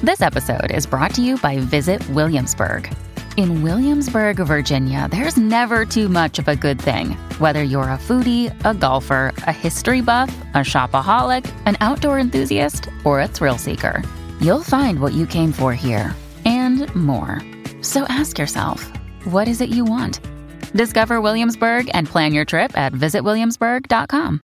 This episode is brought to you by Visit Williamsburg. In Williamsburg, Virginia, there's never too much of a good thing. Whether you're a foodie, a golfer, a history buff, a shopaholic, an outdoor enthusiast, or a thrill seeker, you'll find what you came for here and more. So ask yourself, what is it you want? Discover Williamsburg and plan your trip at visitwilliamsburg.com.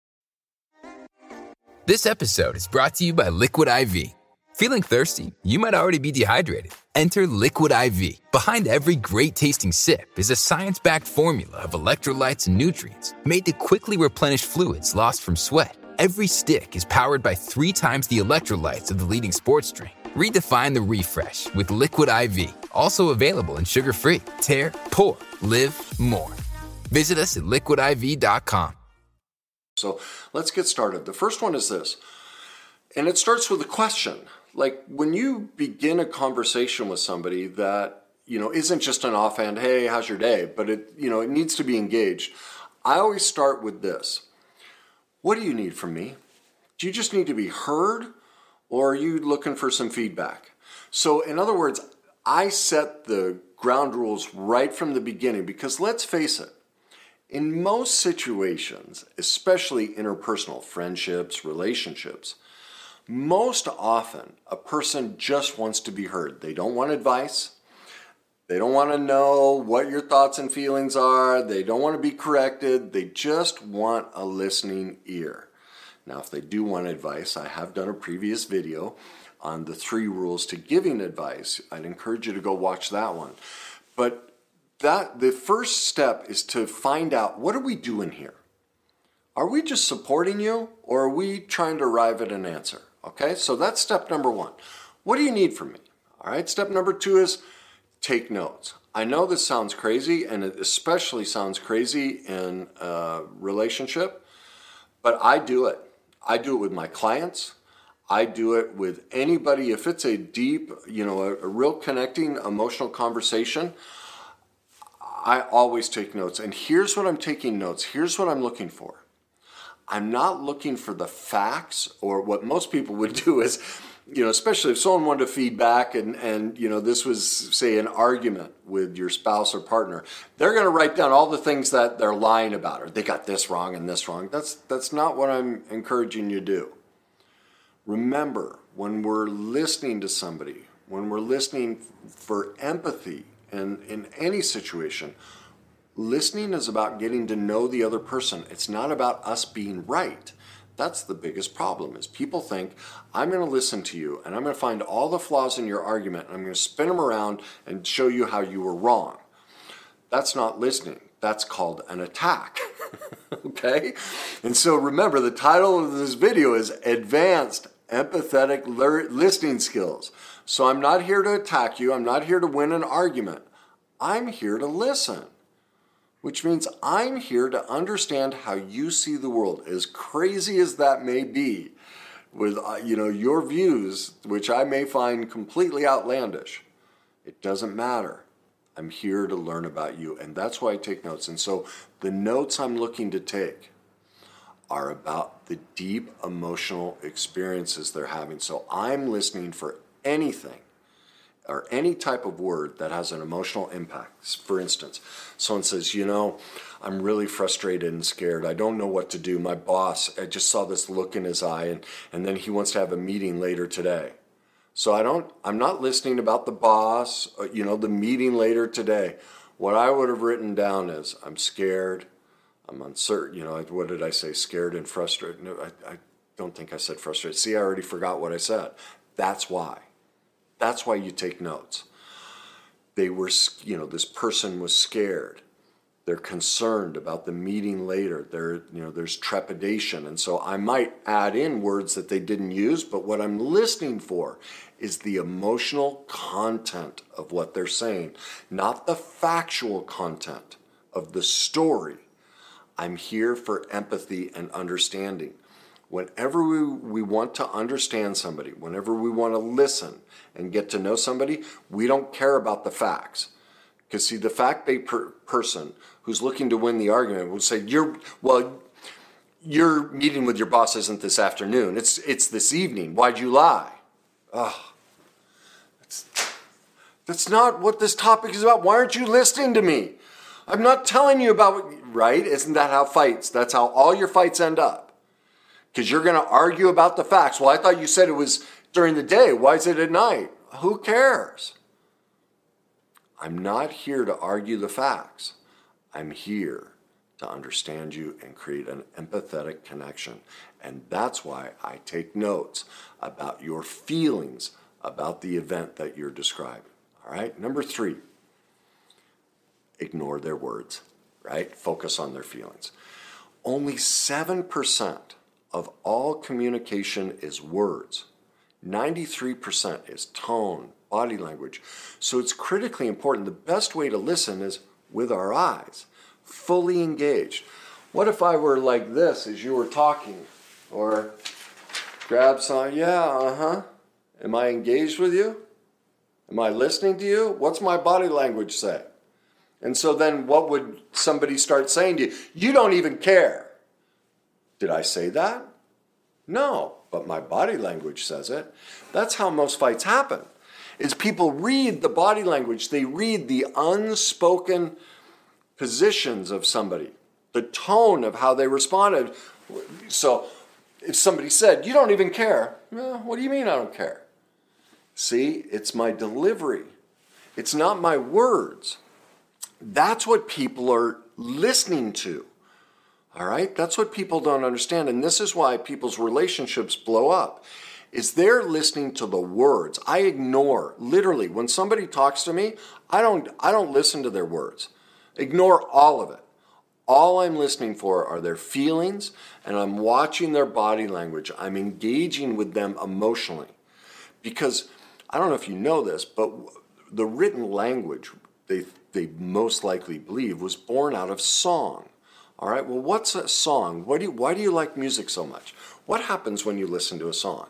This episode is brought to you by Liquid IV. Feeling thirsty? You might already be dehydrated. Enter Liquid IV. Behind every great tasting sip is a science-backed formula of electrolytes and nutrients made to quickly replenish fluids lost from sweat. Every stick is powered by 3 times the electrolytes of the leading sports drink. Redefine the refresh with Liquid IV. Also available in sugar-free. Tear, pour, live more. Visit us at liquidiv.com. So let's get started. The first one is this, and it starts with a question. Like when you begin a conversation with somebody that, isn't just an offhand, hey, how's your day? But it needs to be engaged. I always start with this. What do you need from me? Do you just need to be heard, or are you looking for some feedback? So in other words, I set the ground rules right from the beginning because let's face it, in most situations, especially interpersonal friendships, relationships, most often a person just wants to be heard. They don't want advice. They don't want to know what your thoughts and feelings are. They don't want to be corrected. They just want a listening ear. Now, if they do want advice, I have done a previous video on the 3 rules to giving advice. I'd encourage you to go watch that one. But the first step is to find out, what are we doing here? Are we just supporting you, or are we trying to arrive at an answer? Okay, so that's step number 1. What do you need from me? All right, step number 2 is take notes. I know this sounds crazy, and it especially sounds crazy in a relationship, but I do it. I do it with my clients. I do it with anybody. If it's a deep, a real connecting emotional conversation, I always take notes. And here's what I'm taking notes. Here's what I'm looking for. I'm not looking for the facts, or what most people would do is, especially if someone wanted to feedback and this was, say, an argument with your spouse or partner, they're going to write down all the things that they're lying about, or they got this wrong and this wrong. That's not what I'm encouraging you to do. Remember, when we're listening to somebody, when we're listening for empathy, and in any situation, listening is about getting to know the other person. It's not about us being right. That's the biggest problem, is people think, I'm going to listen to you, and I'm going to find all the flaws in your argument, and I'm going to spin them around and show you how you were wrong. That's not listening. That's called an attack. Okay? And so remember, the title of this video is Advanced Empathetic Listening Skills. So I'm not here to attack you. I'm not here to win an argument. I'm here to listen, which means I'm here to understand how you see the world, as crazy as that may be, with your views, which I may find completely outlandish. It doesn't matter. I'm here to learn about you, and that's why I take notes. And so the notes I'm looking to take are about the deep emotional experiences they're having. So I'm listening for anything or any type of word that has an emotional impact. For instance, someone says, I'm really frustrated and scared. I don't know what to do. My boss, I just saw this look in his eye, and then he wants to have a meeting later today. So I'm not listening about the boss, the meeting later today. What I would have written down is, I'm scared, I'm uncertain. What did I say? Scared and frustrated. No, I don't think I said frustrated. See, I already forgot what I said. That's why. That's why you take notes. They were, this person was scared. They're concerned about the meeting later. There's trepidation. And so I might add in words that they didn't use, but what I'm listening for is the emotional content of what they're saying, not the factual content of the story. I'm here for empathy and understanding. Whenever we want to understand somebody, whenever we want to listen and get to know somebody, we don't care about the facts. Because see, the fact-based person who's looking to win the argument will say, your meeting with your boss isn't this afternoon. It's this evening. Why'd you lie? Oh, That's not what this topic is about. Why aren't you listening to me? I'm not telling you about, right? Isn't that how fights, that's how all your fights end up? Because you're going to argue about the facts. Well, I thought you said it was during the day. Why is it at night? Who cares? I'm not here to argue the facts. I'm here to understand you and create an empathetic connection. And that's why I take notes about your feelings about the event that you're describing. All right? Number 3, ignore their words, right? Focus on their feelings. Only 7% of all communication is words. 93% is tone, body language. So it's critically important. The best way to listen is with our eyes, fully engaged. What if I were like this as you were talking? Or grab some, Am I engaged with you? Am I listening to you? What's my body language say? And so then what would somebody start saying to you? You don't even care. Did I say that? No, but my body language says it. That's how most fights happen, is people read the body language. They read the unspoken positions of somebody, the tone of how they responded. So if somebody said, you don't even care, well, what do you mean I don't care? See, it's my delivery. It's not my words. That's what people are listening to. All right? That's what people don't understand. And this is why people's relationships blow up, is they're listening to the words. I ignore, literally, when somebody talks to me, I don't listen to their words. Ignore all of it. All I'm listening for are their feelings, and I'm watching their body language. I'm engaging with them emotionally. Because, I don't know if you know this, but the written language, they most likely believe, was born out of song. All right, well, what's a song? Why do you like music so much? What happens when you listen to a song?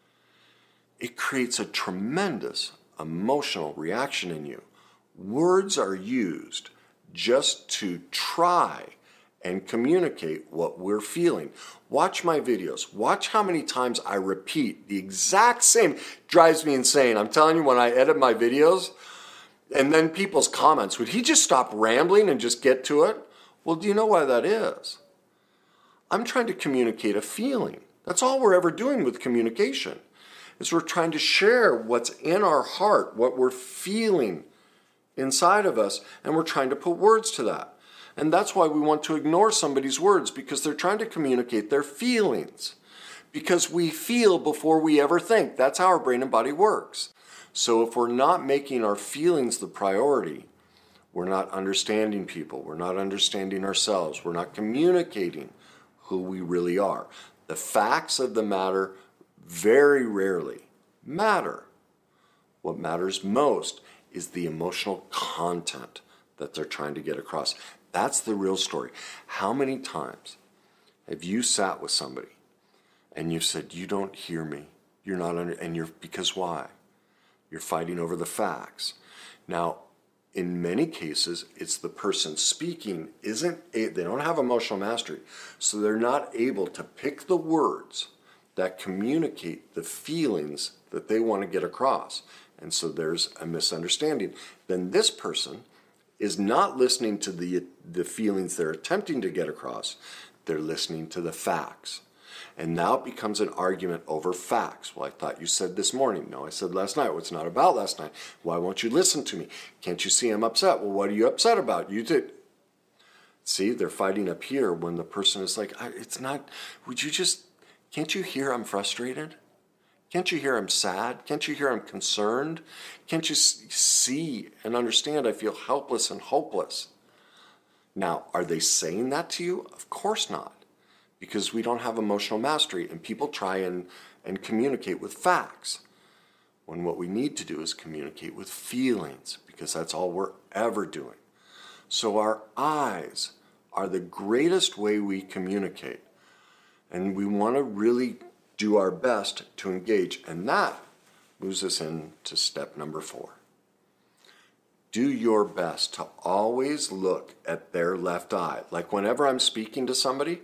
It creates a tremendous emotional reaction in you. Words are used just to try and communicate what we're feeling. Watch my videos. Watch how many times I repeat the exact same. Drives me insane. I'm telling you, when I edit my videos, and then people's comments, would he just stop rambling and just get to it? Well, do you know why that is? I'm trying to communicate a feeling. That's all we're ever doing with communication, is we're trying to share what's in our heart, what we're feeling inside of us, and we're trying to put words to that. And that's why we want to ignore somebody's words, because they're trying to communicate their feelings. Because we feel before we ever think. That's how our brain and body works. So if we're not making our feelings the priority, we're not understanding people, we're not understanding ourselves, we're not communicating who we really are. The facts of the matter very rarely matter. What matters most is the emotional content that they're trying to get across. That's the real story. How many times have you sat with somebody and you've said, you don't hear me, you're not because why? You're fighting over the facts. Now, in many cases, it's the person speaking they don't have emotional mastery, so they're not able to pick the words that communicate the feelings that they want to get across. And so there's a misunderstanding. Then this person is not listening to the feelings they're attempting to get across. They're listening to the facts. And now it becomes an argument over facts. Well, I thought you said this morning. No, I said last night. Well, it's not about last night. Why won't you listen to me? Can't you see I'm upset? Well, what are you upset about? You did. See, they're fighting up here when the person is like, it's not, can't you hear I'm frustrated? Can't you hear I'm sad? Can't you hear I'm concerned? Can't you see and understand I feel helpless and hopeless? Now, are they saying that to you? Of course not. Because we don't have emotional mastery, and people try and communicate with facts, when what we need to do is communicate with feelings, because that's all we're ever doing. So our eyes are the greatest way we communicate, and we want to really do our best to engage, and that moves us into step number 4. Do your best to always look at their left eye. Like whenever I'm speaking to somebody,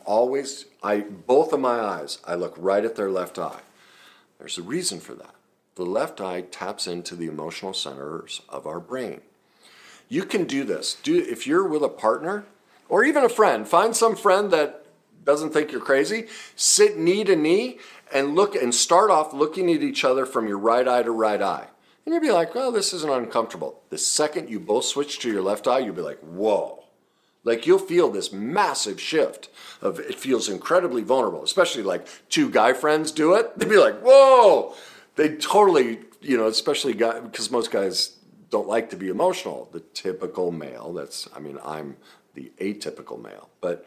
both of my eyes, I look right at their left eye. There's a reason for that. The left eye taps into the emotional centers of our brain. You can do this. If you're with a partner or even a friend, find some friend that doesn't think you're crazy, sit knee to knee and look and start off looking at each other from your right eye to right eye. And you'll be like, well, this isn't uncomfortable. The second you both switch to your left eye, you'll be like, whoa. Like you'll feel this massive shift of it feels incredibly vulnerable, especially like two guy friends do it. They'd be like, whoa. They totally, especially because most guys don't like to be emotional. The typical male, I'm the atypical male. But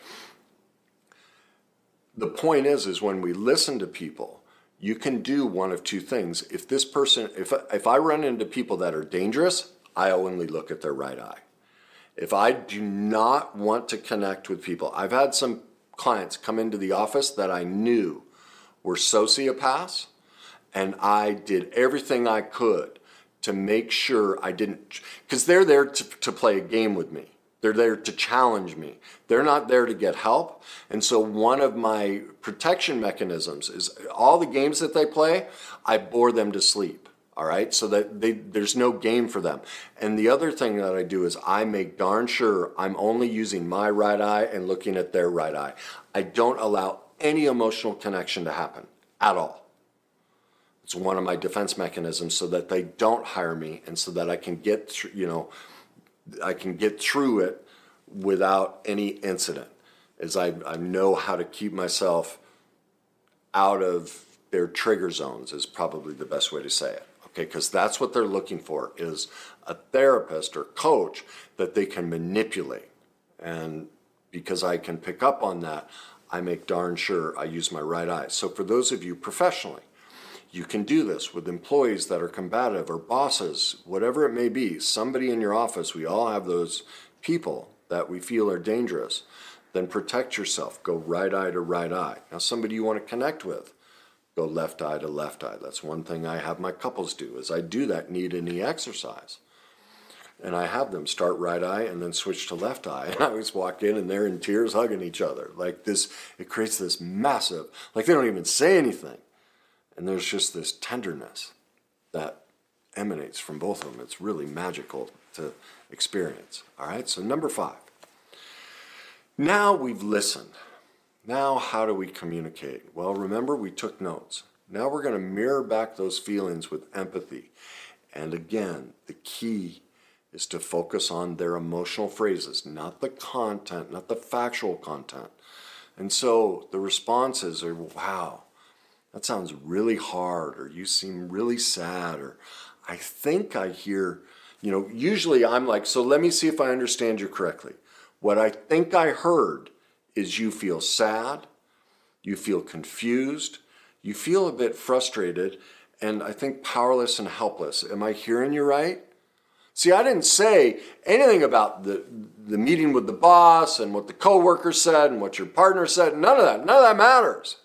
the point is when we listen to people, you can do one of two things. If I run into people that are dangerous, I only look at their right eye. If I do not want to connect with people, I've had some clients come into the office that I knew were sociopaths, and I did everything I could to make sure I didn't, because they're there to play a game with me. They're there to challenge me. They're not there to get help. And so one of my protection mechanisms is all the games that they play, I bore them to sleep. All right, so that there's no game for them. And the other thing that I do is I make darn sure I'm only using my right eye and looking at their right eye. I don't allow any emotional connection to happen at all. It's one of my defense mechanisms so that they don't hire me and so that I can get through, I can get through it without any incident. As I know how to keep myself out of their trigger zones is probably the best way to say it. Okay, because that's what they're looking for, is a therapist or coach that they can manipulate. And because I can pick up on that, I make darn sure I use my right eye. So for those of you professionally, you can do this with employees that are combative or bosses, whatever it may be. Somebody in your office, we all have those people that we feel are dangerous. Then protect yourself. Go right eye to right eye. Now somebody you want to connect with, go left eye to left eye. That's one thing I have my couples do, is I do that knee to knee exercise. And I have them start right eye and then switch to left eye. And I always walk in and they're in tears hugging each other. Like this, it creates this massive, like they don't even say anything. And there's just this tenderness that emanates from both of them. It's really magical to experience. All right, so number 5. Now we've listened. Now, how do we communicate? Well, remember, we took notes. Now we're going to mirror back those feelings with empathy. And again, the key is to focus on their emotional phrases, not the content, not the factual content. And so the responses are, wow, that sounds really hard, or you seem really sad, or I think I hear, usually I'm like, so let me see if I understand you correctly. What I think I heard is you feel sad, you feel confused, you feel a bit frustrated, and I think powerless and helpless. Am I hearing you right? See, I didn't say anything about the meeting with the boss and what the coworker said and what your partner said. None of that matters.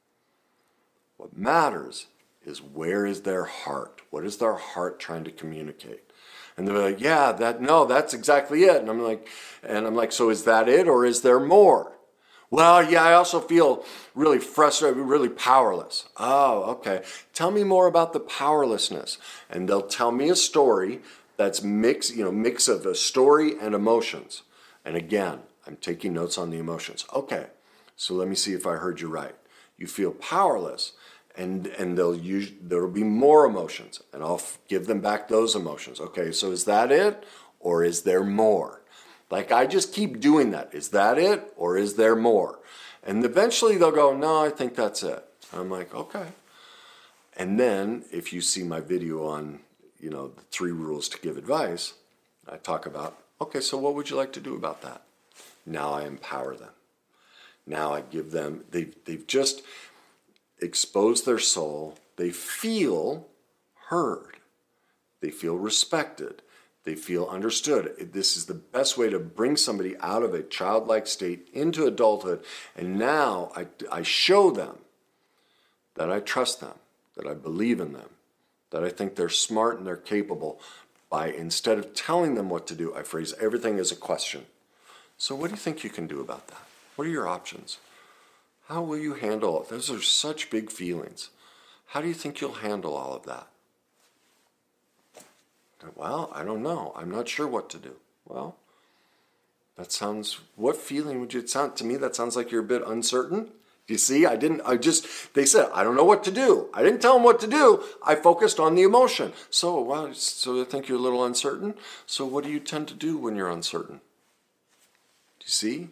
What matters is, where is their heart? What is their heart trying to communicate? And they're like, yeah, that's exactly it. And I'm like, so is that it, or is there more? Well, yeah, I also feel really frustrated, really powerless. Oh, okay. Tell me more about the powerlessness. And they'll tell me a story that's mix of a story and emotions. And again, I'm taking notes on the emotions. Okay, so let me see if I heard you right. You feel powerless, and there'll be more emotions, and I'll give them back those emotions. Okay, so is that it, or is there more? Like, I just keep doing that. Is that it, or is there more? And eventually they'll go, no, I think that's it. I'm like, okay. And then if you see my video on, the 3 rules to give advice, I talk about, okay, so what would you like to do about that? Now I empower them. Now I give them, they've just exposed their soul. They feel heard. They feel respected. They feel understood. This is the best way to bring somebody out of a childlike state into adulthood. And now I show them that I trust them, that I believe in them, that I think they're smart and they're capable. By, instead of telling them what to do, I phrase everything as a question. So what do you think you can do about that? What are your options? How will you handle it? Those are such big feelings. How do you think you'll handle all of that? Well, I don't know. I'm not sure what to do. Well, what feeling would you sound to me? That sounds like you're a bit uncertain. You see, they said, I don't know what to do. I didn't tell them what to do. I focused on the emotion. So I think you're a little uncertain. So what do you tend to do when you're uncertain? Do you see?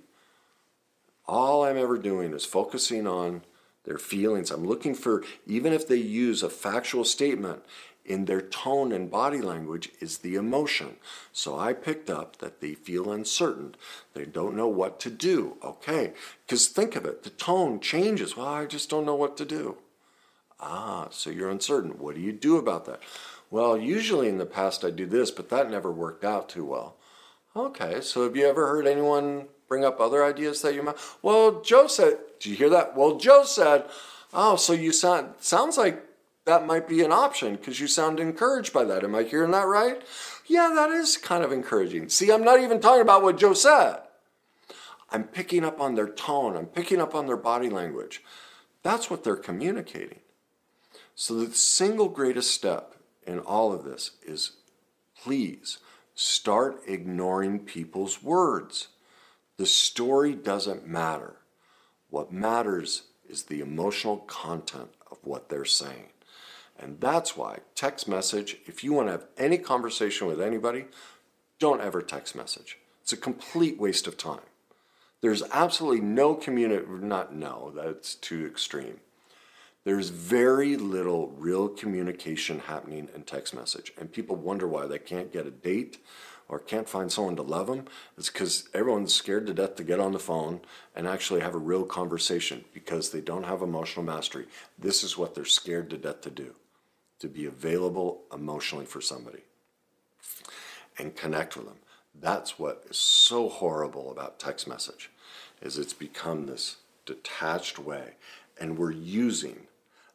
All I'm ever doing is focusing on their feelings. I'm looking for, even if they use a factual statement, in their tone and body language is the emotion. So I picked up that they feel uncertain. They don't know what to do. Okay, because think of it, the tone changes. Well, I just don't know what to do. So you're uncertain. What do you do about that? Well, usually in the past I do this, but that never worked out too well. Okay, so have you ever heard anyone bring up other ideas that you might? Well, Joe said, did you hear that? Well, Joe said, oh, so you sounds like that might be an option because you sound encouraged by that. Am I hearing that right? Yeah, that is kind of encouraging. See, I'm not even talking about what Joe said. I'm picking up on their tone. I'm picking up on their body language. That's what they're communicating. So the single greatest step in all of this is please start ignoring people's words. The story doesn't matter. What matters is the emotional content of what they're saying. And that's why text message, if you want to have any conversation with anybody, don't ever text message. It's a complete waste of time. There's absolutely no that's too extreme. There's very little real communication happening in text message. And people wonder why they can't get a date or can't find someone to love them. It's because everyone's scared to death to get on the phone and actually have a real conversation because they don't have emotional mastery. This is what they're scared to death to do, to be available emotionally for somebody and connect with them. That's what is so horrible about text message, is it's become this detached way. And we're using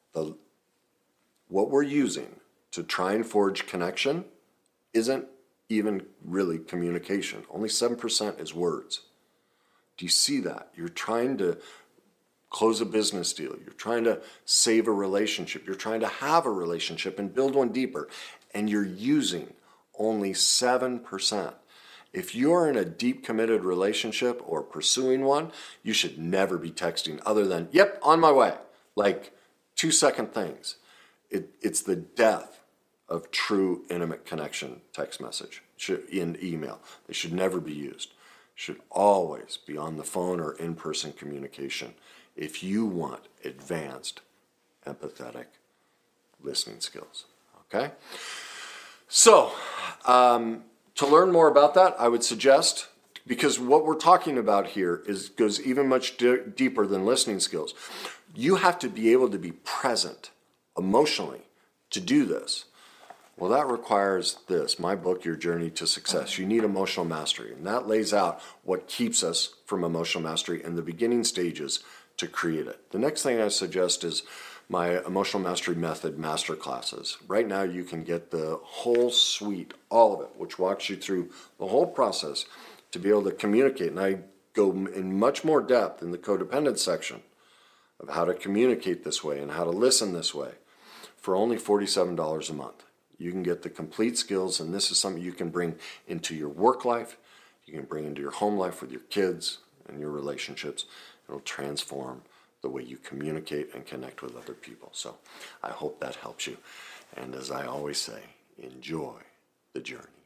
what we're using to try and forge connection isn't even really communication. Only 7% is words. Do you see that? You're trying to close a business deal. You're trying to save a relationship. You're trying to have a relationship and build one deeper. And you're using only 7%. If you're in a deep committed relationship or pursuing one, you should never be texting other than, yep, on my way. Like 2-second things. It's the death of true intimate connection text message in email. They should never be used. Should always be on the phone or in-person communication if you want advanced, empathetic listening skills. Okay? So, to learn more about that, I would suggest, because what we're talking about here goes even much deeper than listening skills. You have to be able to be present emotionally to do this. Well, that requires this, my book, Your Journey to Success. You need emotional mastery, and that lays out what keeps us from emotional mastery in the beginning stages to create it. The next thing I suggest is my Emotional Mastery Method masterclasses. Right now you can get the whole suite, all of it, which walks you through the whole process to be able to communicate. And I go in much more depth in the codependence section of how to communicate this way and how to listen this way for only $47 a month. You can get the complete skills, and this is something you can bring into your work life, you can bring into your home life with your kids and your relationships. It'll transform the way you communicate and connect with other people. So I hope that helps you. And as I always say, enjoy the journey.